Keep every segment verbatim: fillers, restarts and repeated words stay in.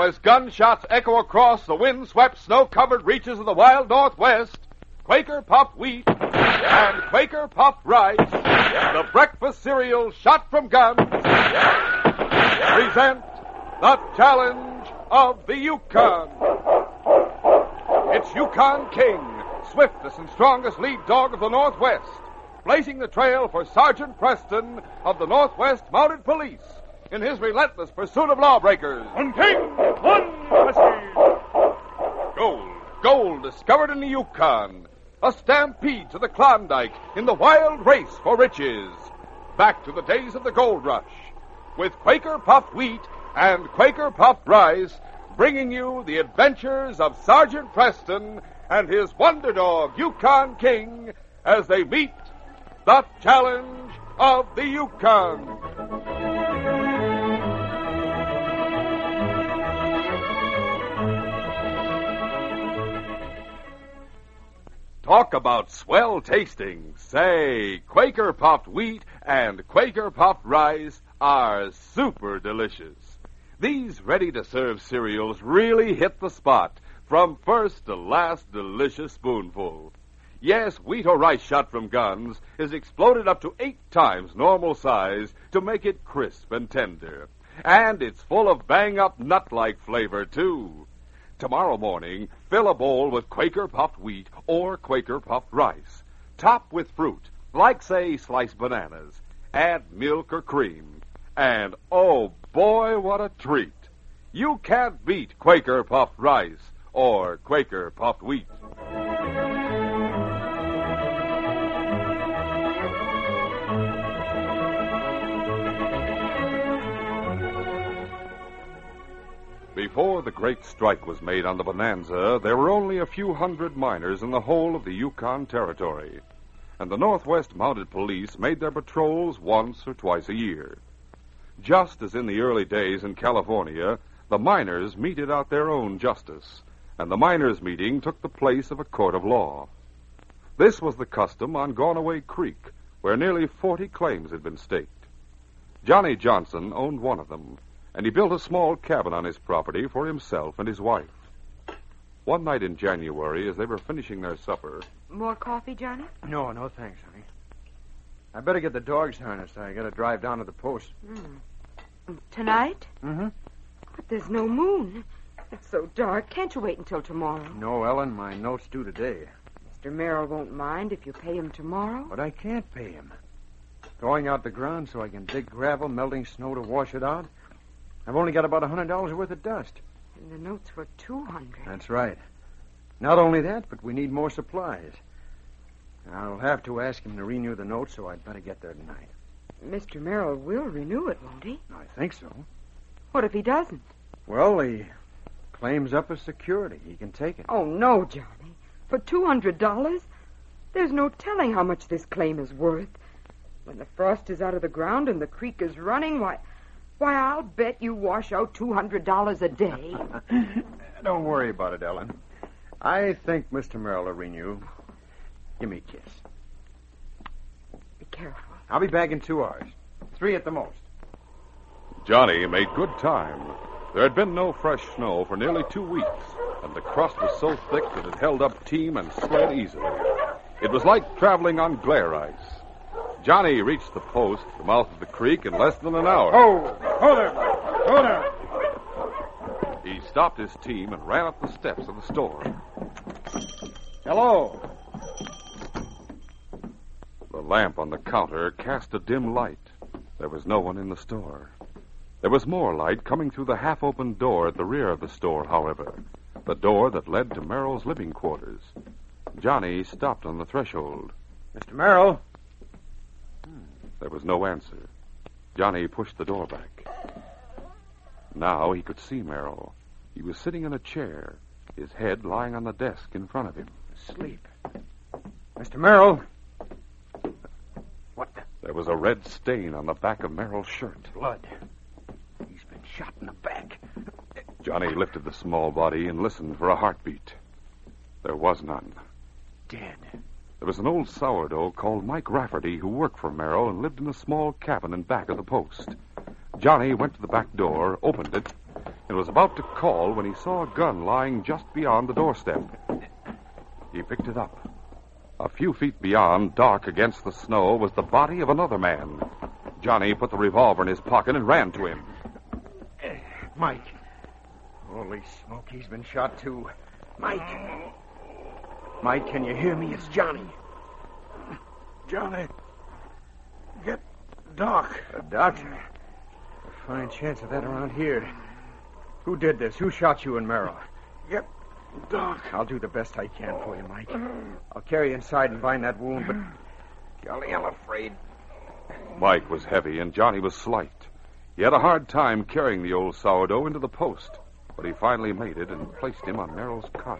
as gunshots echo across the wind-swept, snow-covered reaches of the wild Northwest, Quaker Puffed Wheat and Quaker Puffed Rice, the breakfast cereal shot from guns, present the challenge of the Yukon. It's Yukon King, swiftest and strongest lead dog of the Northwest, blazing the trail for Sergeant Preston of the Northwest Mounted Police in his relentless pursuit of lawbreakers. One king, one whiskey. Gold, gold discovered in the Yukon. A stampede to the Klondike in the wild race for riches. Back to the days of the gold rush, with Quaker Puffed Wheat and Quaker Puffed Rice, bringing you the adventures of Sergeant Preston and his wonder dog, Yukon King, as they meet the challenge of the Yukon. Talk about swell tasting. Say, Quaker Puffed Wheat and Quaker Puffed Rice are super delicious. These ready-to-serve cereals really hit the spot from first to last delicious spoonful. Yes, wheat or rice shot from guns is exploded up to eight times normal size to make it crisp and tender. And it's full of bang-up nut-like flavor, too. Tomorrow morning, fill a bowl with Quaker Puffed Wheat or Quaker Puffed Rice. Top with fruit, like, say, sliced bananas. Add milk or cream. And, oh, boy, what a treat. You can't beat Quaker Puffed Rice or Quaker Puffed Wheat. Before the great strike was made on the Bonanza, there were only a few hundred miners in the whole of the Yukon Territory, and the Northwest Mounted Police made their patrols once or twice a year. Just as in the early days in California, the miners meted out their own justice, and the miners' meeting took the place of a court of law. This was the custom on Gawnaway Creek, where nearly forty claims had been staked. Johnny Johnson owned one of them, and he built a small cabin on his property for himself and his wife. One night in January, as they were finishing their supper... More coffee, Johnny? No, no, thanks, honey. I better get the dogs harnessed. I gotta drive down to the post. Mm. Tonight? Mm-hmm. But there's no moon. It's so dark. Can't you wait until tomorrow? No, Ellen, my note's due today. Mister Merrill won't mind if you pay him tomorrow. But I can't pay him. Throwing out the ground so I can dig gravel, melting snow to wash it out. I've only got about a hundred dollars worth of dust. And the notes were two hundred. That's right. Not only that, but we need more supplies. I'll have to ask him to renew the note, so I'd better get there tonight. Mister Merrill will renew it, won't he? I think so. What if he doesn't? Well, he claims up as security. He can take it. Oh, no, Johnny. For two hundred dollars? There's no telling how much this claim is worth. When the frost is out of the ground and the creek is running, why... Why, I'll bet you wash out two hundred dollars a day. Don't worry about it, Ellen. I think Mister Merrill will renew. Give me a kiss. Be careful. I'll be back in two hours. Three at the most. Johnny made good time. There had been no fresh snow for nearly two weeks, and the crust was so thick that it held up team and sled easily. It was like traveling on glare ice. Johnny reached the post at the mouth of the creek in less than an hour. Oh, hold there. Hold there. He stopped his team and ran up the steps of the store. Hello. The lamp on the counter cast a dim light. There was no one in the store. There was more light coming through the half-open door at the rear of the store, however, the door that led to Merrill's living quarters. Johnny stopped on the threshold. Mister Merrill. There was no answer. Johnny pushed the door back. Now he could see Merrill. He was sitting in a chair, his head lying on the desk in front of him. Asleep. Mister Merrill. What the... There was a red stain on the back of Merrill's shirt. Blood. He's been shot in the back. Johnny lifted the small body and listened for a heartbeat. There was none. Dead. There was an old sourdough called Mike Rafferty who worked for Merrill and lived in a small cabin in back of the post. Johnny went to the back door, opened it, and and was about to call when he saw a gun lying just beyond the doorstep. He picked it up. A few feet beyond, dark against the snow, was the body of another man. Johnny put the revolver in his pocket and ran to him. Mike. Holy smoke, he's been shot too. Mike. Mike, can you hear me? It's Johnny. Johnny, get Doc. A doctor? A fine chance of that around here. Who did this? Who shot you and Merrill? Get Doc. I'll do the best I can for you, Mike. I'll carry you inside and bind that wound, but... Golly, I'm afraid. Mike was heavy and Johnny was slight. He had a hard time carrying the old sourdough into the post, but he finally made it and placed him on Merrill's cot.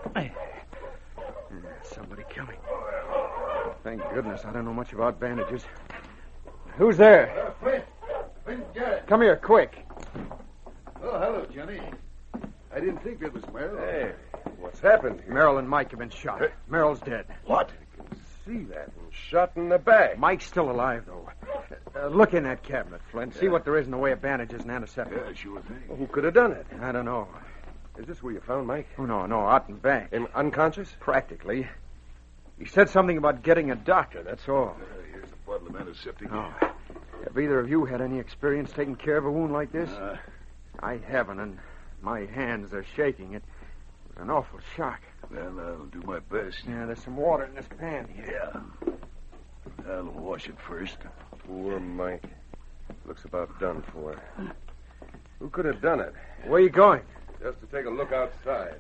Somebody coming. Thank goodness I don't know much about bandages. Who's there? Uh, Flint. Flint, get it. Come here, quick. Oh, hello, Johnny. I didn't think that was Merrill. Hey, what's happened here? Merrill and Mike have been shot. Merrill's dead. What? See that? And shot in the back. Mike's still alive, though. Uh, look in that cabinet, Flint. See Yeah. what there is in the way of bandages and antiseptic. Yeah, sure thing. Well, who could have done it? I don't know. Is this where you found Mike? Oh, no, no, out in back. In unconscious? Practically. He said something about getting a doctor, that's all. Uh, here's a bottle of antiseptic. Oh. Have either of you had any experience taking care of a wound like this? Uh, I haven't, and my hands are shaking. It was an awful shock. well, I'll do my best. Yeah, there's some water in this pan here. Yeah. I'll wash it first. Poor Mike. Looks about done for. Who could have done it? Where are you going? Just to take a look outside.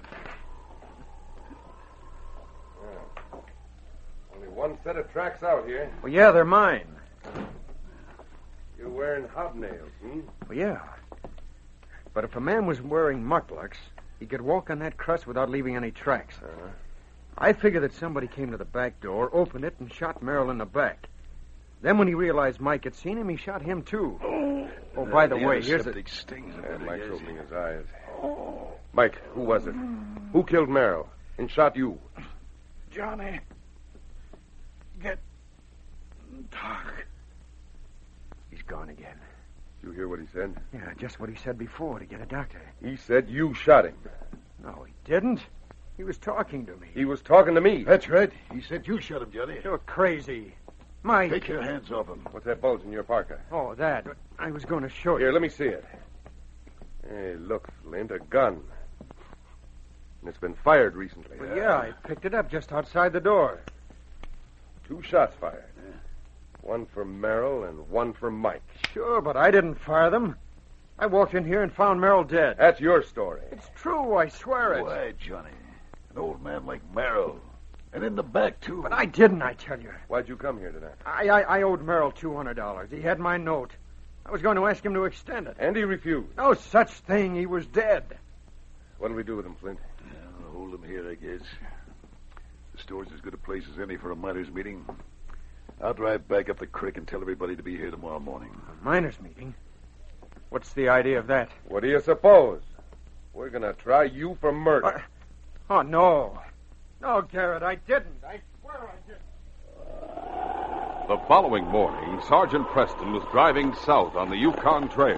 Yeah. Only one set of tracks out here. Well, yeah, they're mine. You're wearing hobnails, hmm? Well, yeah. But if a man was wearing mukluks, he could walk on that crust without leaving any tracks. Uh-huh. I figured that somebody came to the back door, opened it, and shot Merrill in the back. Then when he realized Mike had seen him, he shot him, too. Oh, by the way, here's a... Antiseptic stings a Yeah, bit, I Mike's guess. opening his eyes. Mike, who was it? Who killed Merrill and shot you? Johnny, get Doc. He's gone again. You hear what he said? Yeah, just what he said before, to get a doctor. He said you shot him. No, he didn't. He was talking to me. He was talking to me. That's right. He said you shot him, Johnny. You're crazy. Mike. Take your hands off him. What's that bulge in your parka? Oh, that. I was going to show you. Here, let me see it. Hey, look, Flint, a gun. And it's been fired recently. Well, yeah, I picked it up just outside the door. Two shots fired. One for Merrill and one for Mike. Sure, but I didn't fire them. I walked in here and found Merrill dead. That's your story. It's true, I swear it. Why, Johnny? An old man like Merrill. And in the back, too. But I didn't, I tell you. Why'd you come here tonight? I, I, I owed Merrill two hundred dollars. He had my note. I was going to ask him to extend it. And he refused. No such thing. He was dead. What'll we do with him, Flint? Yeah, I'll hold him here, I guess. The store's as good a place as any for a miners' meeting. I'll drive back up the creek and tell everybody to be here tomorrow morning. A miners' meeting? What's the idea of that? What do you suppose? We're going to try you for murder. Uh, oh, no. No, Garrett, I didn't. I swear I didn't. The following morning, Sergeant Preston was driving south on the Yukon Trail.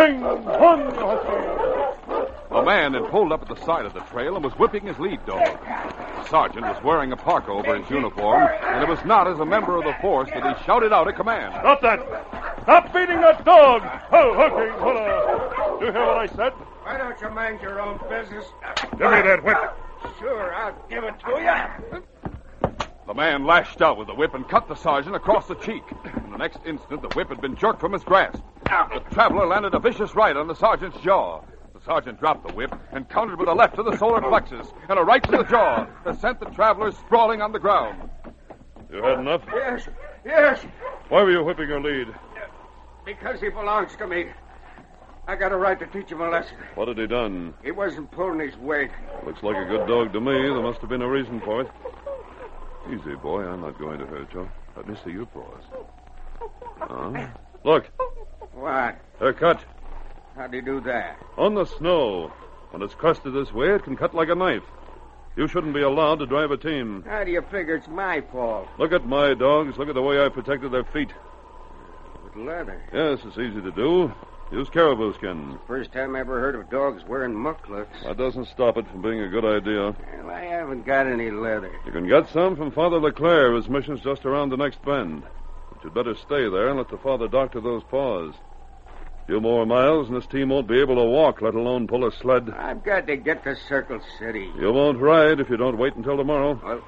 A man had pulled up at the side of the trail and was whipping his lead dog. The sergeant was wearing a parka over his uniform, and it was not as a member of the force that he shouted out a command. Stop that! Stop beating that dog! Oh, hooking, hold You hear what I said? Why don't you mind your own business? Give me that whip. Sure, I'll give it to you. The man lashed out with the whip and cut the sergeant across the cheek. In the next instant, the whip had been jerked from his grasp. The traveler landed a vicious right on the sergeant's jaw. The sergeant dropped the whip and countered with a left to the solar plexus and a right to the jaw that sent the traveler sprawling on the ground. You had enough? Yes, yes, Why were you whipping your lead? because he belongs to me. I got a right to teach him a lesson. What had he done? He wasn't pulling his weight. Looks like a good dog to me. There must have been a reason for it. Easy, boy. I'm not going to hurt you. Let me see your paws. Huh? Look, What? they're cut. How'd he do that? On the snow. When it's crusted this way, it can cut like a knife. You shouldn't be allowed to drive a team. How do you figure it's my fault? Look at my dogs. Look at the way I protected their feet. With leather. Yes, it's easy to do. Use caribou skin. First time I ever heard of dogs wearing mucklets. That doesn't stop it from being a good idea. Well, I haven't got any leather. You can get some from Father LeClaire. His mission's just around the next bend. But you'd better stay there and let the father doctor those paws. A few more miles and this team won't be able to walk, let alone pull a sled. I've got to get to Circle City. You won't ride if you don't wait until tomorrow. Well,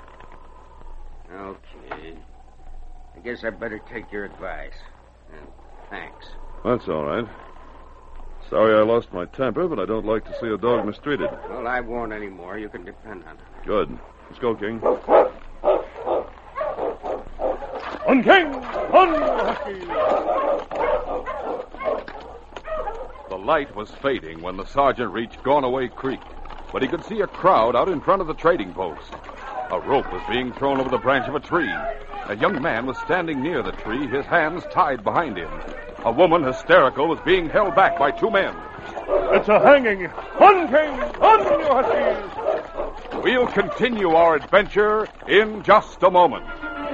okay. I guess I better take your advice. And thanks. That's all right. Sorry I lost my temper, but I don't like to see a dog mistreated. Well, I won't anymore. You can depend on it. Good. Let's go, King. On, King! On, Husky! The light was fading when the sergeant reached Gonaway Creek, but he could see a crowd out in front of the trading post. A rope was being thrown over the branch of a tree. A young man was standing near the tree, his hands tied behind him. A woman, hysterical, was being held back by two men. It's a hanging! On, King! On, you Huskies! We'll continue our adventure in just a moment.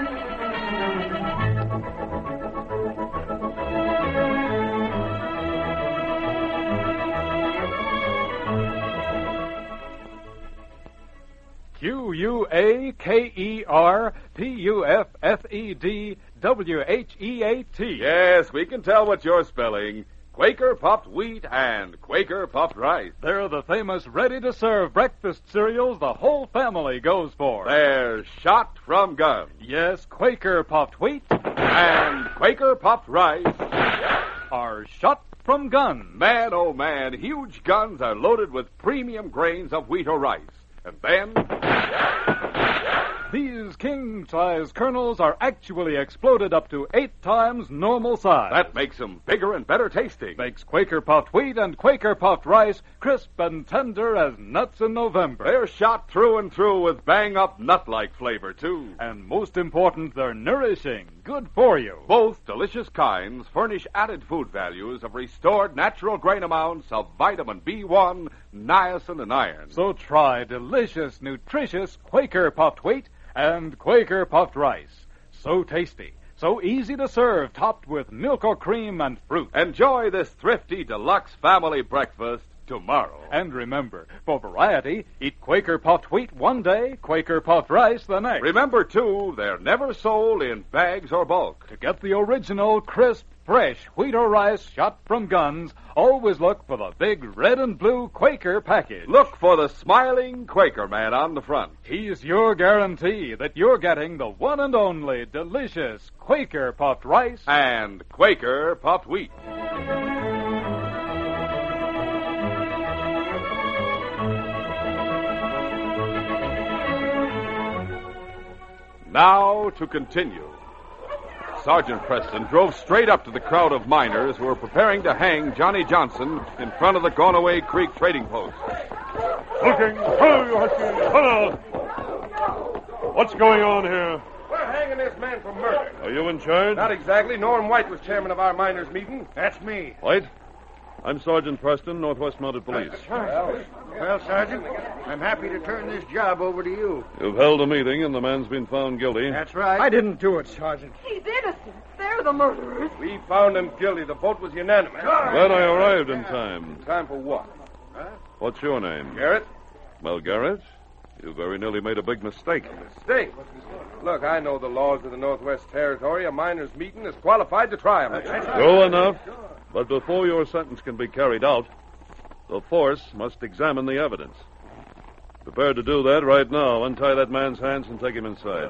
Q U A K E R P U F F E D W H E A T. Yes, we can tell what you're spelling. Quaker puffed wheat and Quaker puffed rice. They're the famous ready-to-serve breakfast cereals the whole family goes for. They're shot from guns. Yes, Quaker puffed wheat And Quaker puffed rice are shot from guns. Man, oh man, huge guns are loaded with premium grains of wheat or rice. And then these king-size kernels are actually exploded up to eight times normal size. that makes them bigger and better tasting. Makes Quaker puffed wheat and Quaker puffed rice crisp and tender as nuts in November. They're shot through and through with bang-up nut-like flavor, too. And most important, they're nourishing, good for you. Both delicious kinds furnish added food values of restored natural grain amounts of vitamin B one, niacin, and iron. So try delicious, nutritious Quaker puffed wheat and Quaker puffed rice. So tasty, so easy to serve, topped with milk or cream and fruit. Enjoy this thrifty deluxe family breakfast tomorrow. And remember, for variety, eat Quaker puffed wheat one day, Quaker puffed rice the next. Remember, too, they're never sold in bags or bulk. To get the original, crisp, fresh wheat or rice shot from guns, always look for the big red and blue Quaker package. Look for the smiling Quaker man on the front. He's your guarantee that you're getting the one and only delicious Quaker puffed rice and Quaker puffed wheat. Now to continue. Sergeant Preston drove straight up to the crowd of miners who were preparing to hang Johnny Johnson in front of the Gonaway Creek trading post. Looking! Hello, you Huskies! Hello! What's going on here? We're hanging this man for murder. Are you in charge? Not exactly. Norm White was chairman of our miners' meeting. That's me. White? I'm Sergeant Preston, Northwest Mounted Police. Well, well, Sergeant, I'm happy to turn this job over to you. You've held a meeting and the man's been found guilty. That's right. I didn't do it, Sergeant. He's innocent. They're the murderers. We found him guilty. The vote was unanimous. Glad I arrived in time. Time for what? What's your name? Garrett? Well, Garrett, you very nearly made a big mistake. Mistake. Look, I know the laws of the Northwest Territory. A miners' meeting is qualified to try him. True enough. But before your sentence can be carried out, the force must examine the evidence. Prepared to do that right now. Untie that man's hands and take him inside.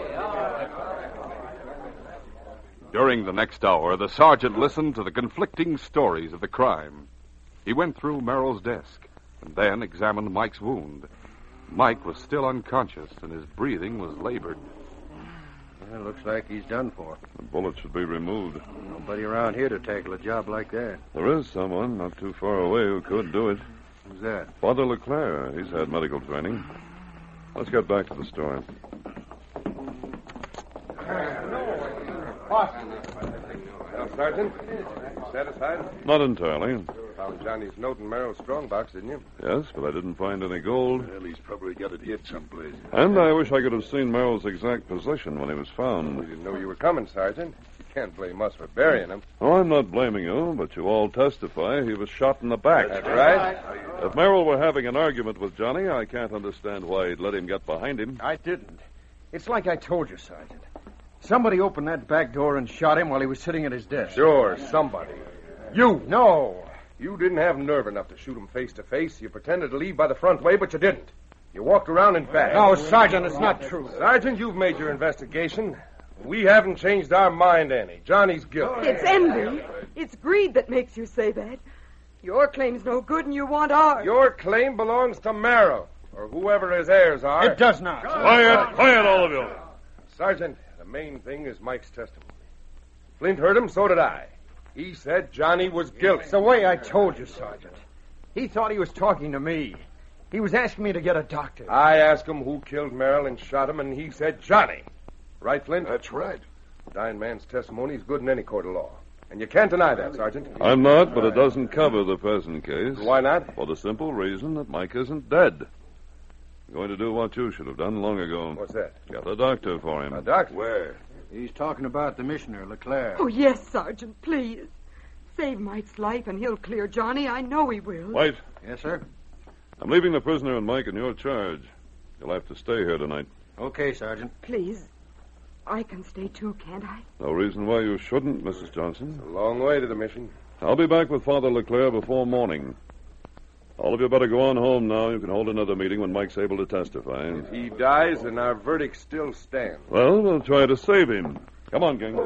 During the next hour, the sergeant listened to the conflicting stories of the crime. He went through Merrill's desk and then examined Mike's wound. Mike was still unconscious and his breathing was labored. Well, looks like he's done for. The bullet should be removed. Nobody around here to tackle a job like that. There is someone not too far away who could do it. Who's that? Father LeClaire. He's had medical training. Let's get back to the store. Well, Sergeant, you satisfied? Not entirely. Found Johnny's note in Merrill's strongbox, didn't you? Yes, but I didn't find any gold. Well, he's probably got it hid someplace. And I wish I could have seen Merrill's exact position when he was We found. didn't know you were coming, Sergeant. can't blame us for burying him. Oh, I'm not blaming you, but you all testify he was shot in the back. That's right. If Merrill were having an argument with Johnny, I can't understand why he'd let him get behind him. I didn't. It's like I told you, Sergeant. Somebody opened that back door and shot him while he was sitting at his desk. Sure, somebody. You! No! You didn't have nerve enough to shoot him face to face. You pretended to leave by the front way, but you didn't. You walked around in back. No, Sergeant, it's not true. Sergeant, you've made your investigation. We haven't changed our mind any. Johnny's guilty. It's envy. It's greed that makes you say that. Your claim's no good and you want ours. Your claim belongs to Merrill, or whoever his heirs are. It does not. Quiet, quiet, all of you. Sergeant, the main thing is Mike's testimony. Flint heard him, so did I. He said Johnny was guilty. It's the way I told you, Sergeant. He thought he was talking to me. He was asking me to get a doctor. I asked him who killed Merrill and shot him, and he said Johnny. Right, Flint? That's right. The dying man's testimony is good in any court of law. And you can't deny that, Sergeant. I'm not, but it doesn't cover the present case. Why not? For the simple reason that Mike isn't dead. I'm going to do what you should have done long ago. What's that? Get a doctor for him. A doctor? Where? He's talking about the missioner, Leclerc. Oh, yes, Sergeant, please. Save Mike's life and he'll clear Johnny. I know he will. White, Yes, sir? I'm leaving the prisoner and Mike in your charge. You'll have to stay here tonight. Okay, Sergeant. Please. I can stay too, can't I? No reason why you shouldn't, Missus Johnson. A long way to the mission. I'll be back with Father Leclerc before morning. All of you better go on home now. You can hold another meeting when Mike's able to testify. If he dies, then our verdict still stands. Well, we'll try to save him. Come on, gang.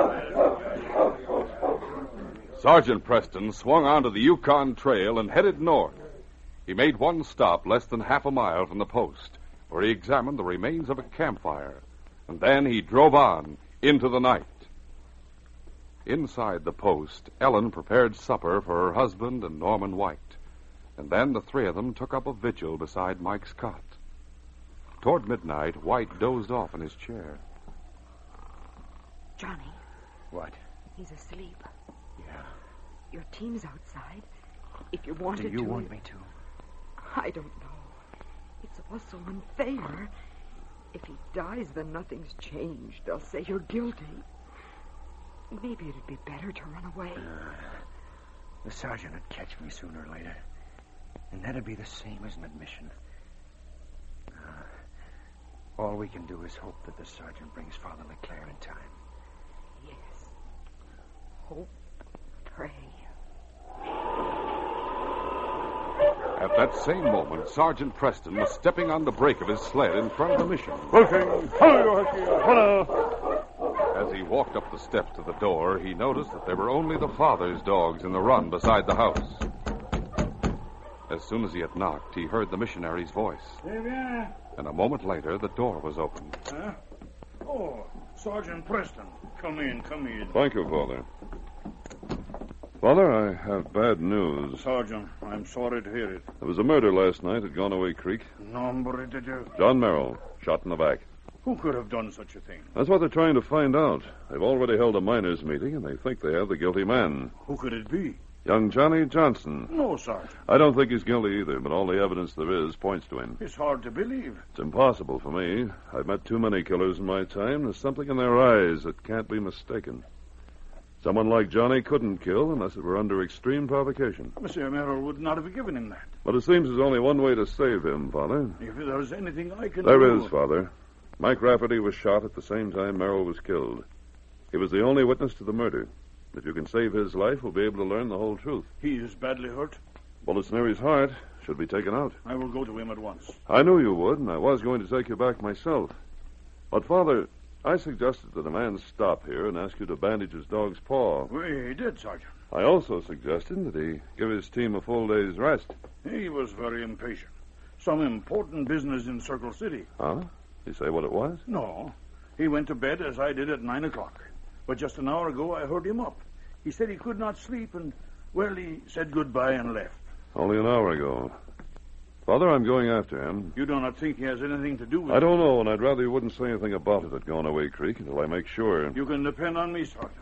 Sergeant Preston swung onto the Yukon Trail and headed north. He made one stop less than half a mile from the post, where he examined the remains of a campfire. And then he drove on into the night. Inside the post, Ellen prepared supper for her husband and Norman White. And then the three of them took up a vigil beside Mike's cot. Toward midnight, White dozed off in his chair. Johnny, What? he's asleep. Yeah. Your team's outside. If you wanted Do you to... want me to? I don't know. It's all so unfair. If he dies, then nothing's changed. They'll say you're guilty. Maybe it'd be better to run away. Uh, the sergeant would catch me sooner or later. And that'd be the same as an admission. Uh, all we can do is hope that the sergeant brings Father Leclerc in time. Yes. Hope, pray. At that same moment, Sergeant Preston was stepping on the brake of his sled in front of the mission. As he walked up the steps to the door, he noticed that there were only the father's dogs in the run beside the house. As soon as he had knocked, he heard the missionary's voice. And a moment later, the door was opened. Huh? Oh, Sergeant Preston. Come in, come in. Thank you, Father. Father, I have bad news. Sergeant, I'm sorry to hear it. There was a murder last night at Gonaway Creek. Nombre de Dieu. John Merrill, shot in the back. Who could have done such a thing? That's what they're trying to find out. They've already held a miners' meeting, and they think they have the guilty man. Who could it be? Young Johnny Johnson. No, Sergeant. I don't think he's guilty either, but all the evidence there is points to him. It's hard to believe. It's impossible for me. I've met too many killers in my time. There's something in their eyes that can't be mistaken. Someone like Johnny couldn't kill unless it were under extreme provocation. Monsieur Merrill would not have given him that. But it seems there's only one way to save him, Father. If there's anything I can There do... is, Father. Mike Rafferty was shot at the same time Merrill was killed. He was the only witness to the murder. If you can save his life, we'll be able to learn the whole truth. He is badly hurt. Bullets near his heart. Should be taken out. I will go to him at once. I knew you would, and I was going to take you back myself. But, Father, I suggested that a man stop here and ask you to bandage his dog's paw. We did, Sergeant. I also suggested that he give his team a full day's rest. He was very impatient. Some important business in Circle City. Huh? You say what it was? No. He went to bed as I did at nine o'clock. But just an hour ago, I heard him up. He said he could not sleep, and, well, he said goodbye and left. Only an hour ago. Father, I'm going after him. You do not think he has anything to do with it? I don't know, and I'd rather you wouldn't say anything about it at Gonaway Creek until I make sure. You can depend on me, Sergeant.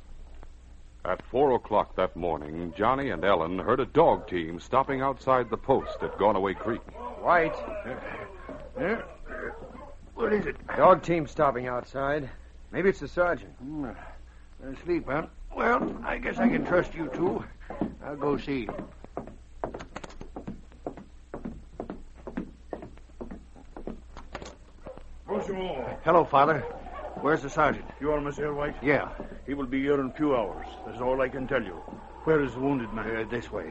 At four o'clock that morning, Johnny and Ellen heard a dog team stopping outside the post at Gonaway Creek. White. Yeah? What is it? Dog team stopping outside. Maybe it's the sergeant. Asleep, huh? Well, I guess I can trust you two. I'll go see. Bonjour. Hello, Father. Where's the sergeant? You are Monsieur White? Yeah. He will be here in a few hours. That's all I can tell you. Where is the wounded man? Uh, this way.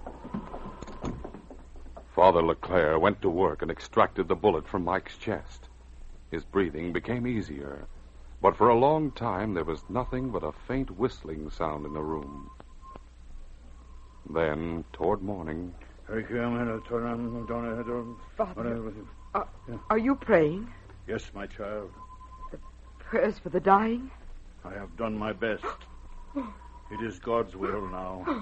Father LeClaire went to work and extracted the bullet from Mike's chest. His breathing became easier, but for a long time there was nothing but a faint whistling sound in the room. Then, toward morning... Father, uh, are you praying? Yes, my child. Prayers for the dying? I have done my best. It is God's will now.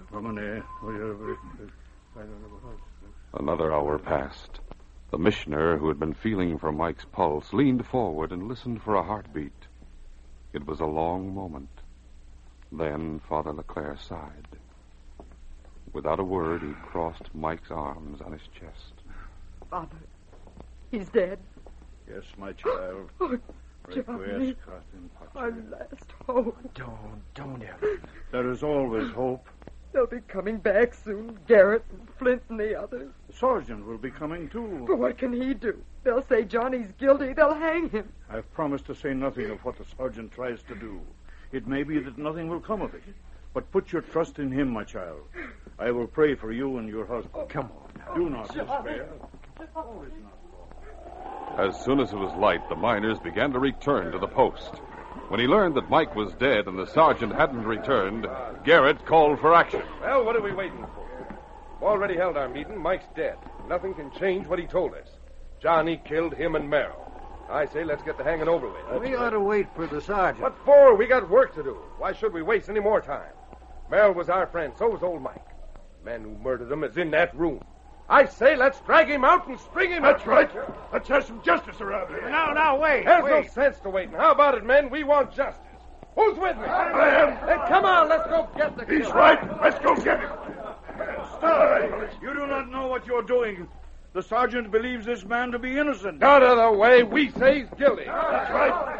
Another hour passed. The missioner, who had been feeling for Mike's pulse, leaned forward and listened for a heartbeat. It was a long moment. Then Father LeClaire sighed. Without a word, he crossed Mike's arms on his chest. Father, he's dead. Yes, my child. Oh, Johnny, our last hope. Don't, don't ever. There is always hope. They'll be coming back soon, Garrett and Flint and the others. The sergeant will be coming, too. But what can he do? They'll say Johnny's guilty. They'll hang him. I've promised to say nothing of what the sergeant tries to do. It may be that nothing will come of it. But put your trust in him, my child. I will pray for you and your husband. Oh, come on now. Do not despair. As soon as it was light, the miners began to return to the post. When he learned that Mike was dead and the sergeant hadn't returned, Garrett called for action. Well, what are we waiting for? We've already held our meeting. Mike's dead. Nothing can change what he told us. Johnny killed him and Merrill. I say let's get the hanging over with. We ought to wait for the sergeant. What for? We got work to do. Why should we waste any more time? Merrill was our friend. So was old Mike. The man who murdered him is in that room. I say let's drag him out and string him. That's right. Let's have some justice around here. Now, now, wait. There's wait. no sense to waiting. How about it, men? We want justice. Who's with me? I am. Hey, come on, let's go get the He's killer. right. Let's go get him. Stop. You do not know what you're doing. The sergeant believes this man to be innocent. Out of the way. We say he's guilty. That's right.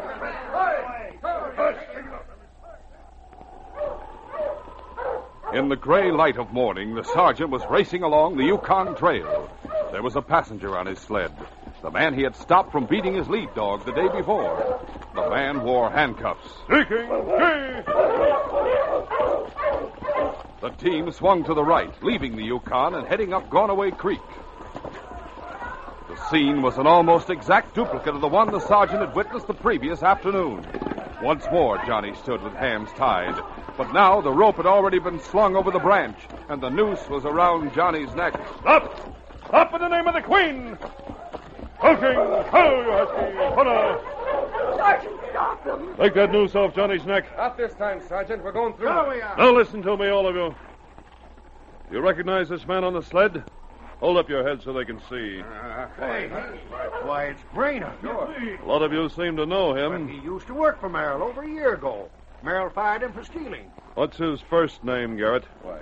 In the gray light of morning, the sergeant was racing along the Yukon Trail. There was a passenger on his sled, the man he had stopped from beating his lead dog the day before. The man wore handcuffs. Seeking The team swung to the right, leaving the Yukon and heading up Gonaway Creek. The scene was an almost exact duplicate of the one the sergeant had witnessed the previous afternoon. Once more, Johnny stood with hands tied. But now the rope had already been slung over the branch, and the noose was around Johnny's neck. Stop! Stop in the name of the Queen! Hulking! Ho, you husky! Hunter! Sergeant, stop them! Take that noose off Johnny's neck. Not this time, Sergeant. We're going through. Here we are. Now listen to me, all of you. You recognize this man on the sled? Hold up your head so they can see. Uh, hey, why, it's Brainerd. A lot of you seem to know Well, him. he used to work for Merrill over a year ago. Merrill fired him for stealing. What's his first name, Garrett? Why?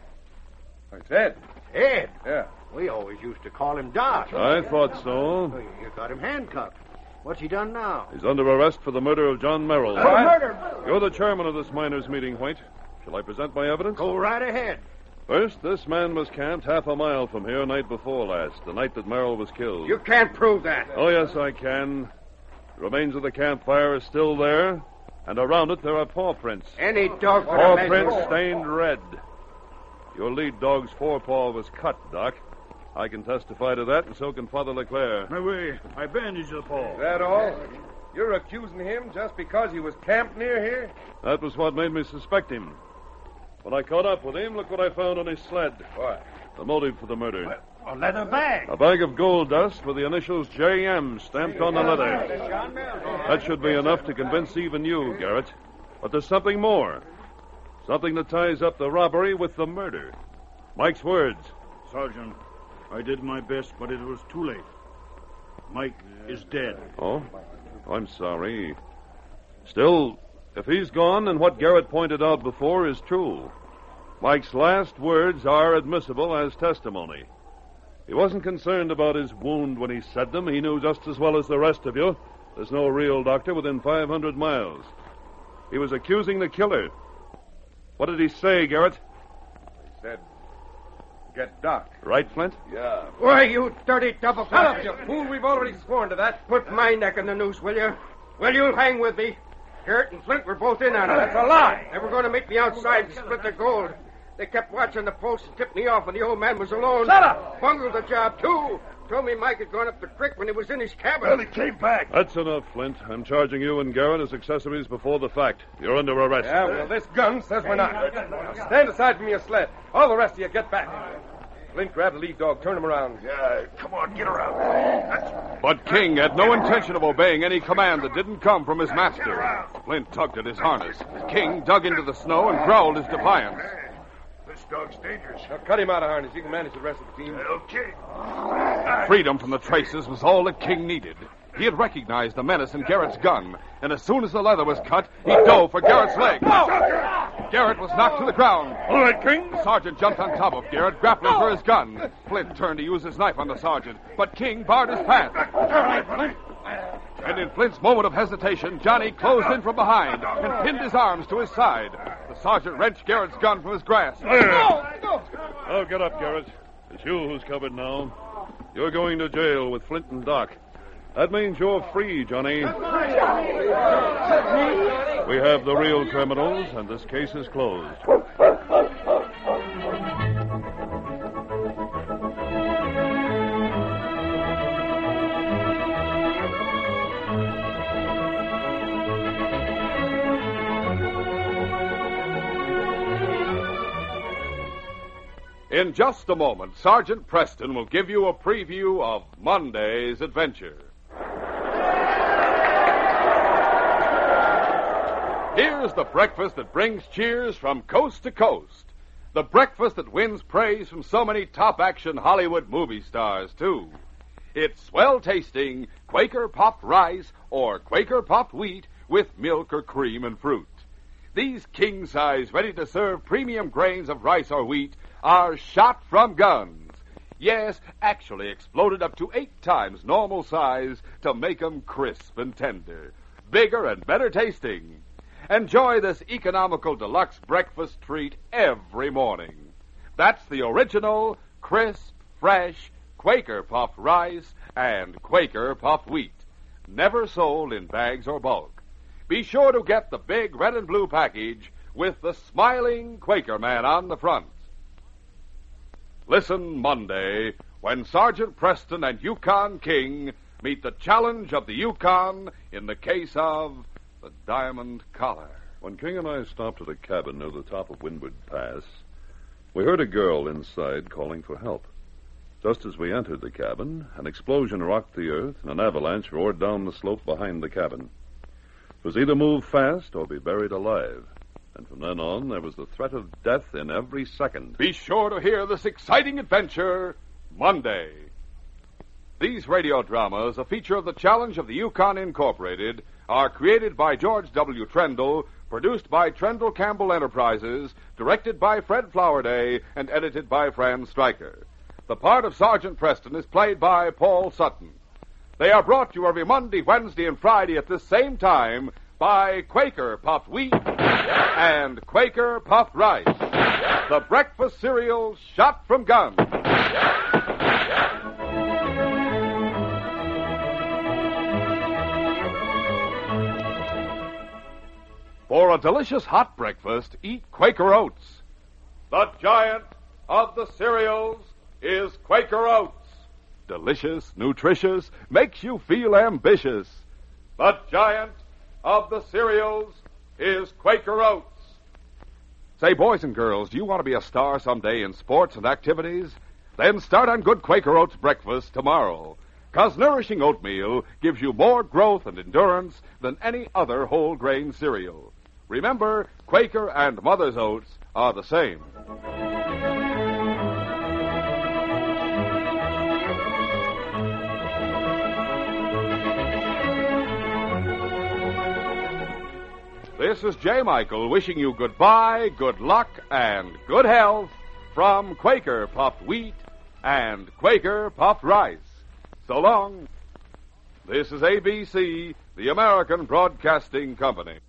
It's Ed. Ed. Yeah. We always used to call him Doc. I thought so. Oh, you got him handcuffed. What's he done now? He's under arrest for the murder of John Merrill. Murder. You're the chairman of this miners' meeting, White. Shall I present my evidence? Go right ahead. First, this man was camped half a mile from here night before last, the night that Merrill was killed. You can't prove that. Oh, yes, I can. The remains of the campfire are still there, and around it there are paw prints. Any dog could Paw have prints measured- stained red. Your lead dog's forepaw was cut, Doc. I can testify to that, and so can Father LeClaire. My way. I bandaged the paw. Is that all? You're accusing him just because he was camped near here? That was what made me suspect him. When I caught up with him, look what I found on his sled. What? The motive for the murder. A leather bag. A bag of gold dust with the initials J M stamped on the leather. That should be enough to convince even you, Garrett. But there's something more. Something that ties up the robbery with the murder. Mike's words. Sergeant, I did my best, but it was too late. Mike is dead. Oh? I'm sorry. Still, if he's gone, then what Garrett pointed out before is true. Mike's last words are admissible as testimony. He wasn't concerned about his wound when he said them. He knew just as well as the rest of you there's no real doctor within five hundred miles. He was accusing the killer. What did he say, Garrett? He said, get Doc. Right, Flint? Yeah. Why, you dirty double Shut up, you fool. We've already sworn to that. Put my neck in the noose, will you? Well, you'll hang with me. Garrett and Flint were both in on it. That's a lie. They were going to meet me outside and split the gold. They kept watching the post and tipped me off when the old man was alone. Shut up! Bungled the job, too. Told me Mike had gone up the creek when he was in his cabin. Well, he came back. That's enough, Flint. I'm charging you and Garrett as accessories before the fact. You're under arrest. Yeah, well, this gun says we're not. Now stand aside from your sled. All the rest of you get back. Flint, grab the lead dog. Turn him around. Yeah, come on, get around. That's... But King had no intention of obeying any command that didn't come from his master. Flint tugged at his harness. King dug into the snow and growled his defiance. This dog's dangerous. Now cut him out of harness. You can manage the rest of the team. Okay. Freedom from the traces was all that King needed. He had recognized the menace in Garrett's gun, and as soon as the leather was cut, he dove for Garrett's leg. Garrett was knocked to the ground. All right, King. The sergeant jumped on top of Garrett, grappling for his gun. Flint turned to use his knife on the sergeant, but King barred his path. All right, Flint. And in Flint's moment of hesitation, Johnny closed in from behind and pinned his arms to his side. The sergeant wrenched Garrett's gun from his grasp. Oh, get up, Garrett. It's you who's covered now. You're going to jail with Flint and Doc. That means you're free, Johnny. We have the real criminals, and this case is closed. In just a moment, Sergeant Preston will give you a preview of Monday's adventure. Here's the breakfast that brings cheers from coast to coast. The breakfast that wins praise from so many top-action Hollywood movie stars, too. It's swell-tasting Quaker Puffed Rice or Quaker Puffed Wheat with milk or cream and fruit. These king-size, ready-to-serve premium grains of rice or wheat are shot from guns. Yes, actually exploded up to eight times normal size to make 'em crisp and tender, bigger and better tasting. Enjoy this economical deluxe breakfast treat every morning. That's the original, crisp, fresh Quaker Puffed Rice and Quaker Puffed Wheat. Never sold in bags or bulk. Be sure to get the big red and blue package with the smiling Quaker man on the front. Listen Monday when Sergeant Preston and Yukon King meet the challenge of the Yukon in the case of the Diamond Collar. When King and I stopped at a cabin near the top of Windward Pass, we heard a girl inside calling for help. Just as we entered the cabin, an explosion rocked the earth and an avalanche roared down the slope behind the cabin. It was either move fast or be buried alive. And from then on, there was the threat of death in every second. Be sure to hear this exciting adventure Monday. These radio dramas, a feature of the Challenge of the Yukon Incorporated, are created by George W. Trendle, produced by Trendle Campbell Enterprises, directed by Fred Flowerday, and edited by Fran Stryker. The part of Sergeant Preston is played by Paul Sutton. They are brought to you every Monday, Wednesday, and Friday at this same time by Quaker Puffed Wheat and Quaker Puffed Rice, the breakfast cereal shot from guns. For a delicious hot breakfast, eat Quaker Oats. The giant of the cereals is Quaker Oats. Delicious, nutritious, makes you feel ambitious. The giant of the cereals is Quaker Oats. Say, boys and girls, do you want to be a star someday in sports and activities? Then start on good Quaker Oats breakfast tomorrow. 'Cause nourishing oatmeal gives you more growth and endurance than any other whole grain cereal. Remember, Quaker and Mother's Oats are the same. This is J. Michael wishing you goodbye, good luck, and good health from Quaker Puffed Wheat and Quaker Puffed Rice. So long. This is A B C, the American Broadcasting Company.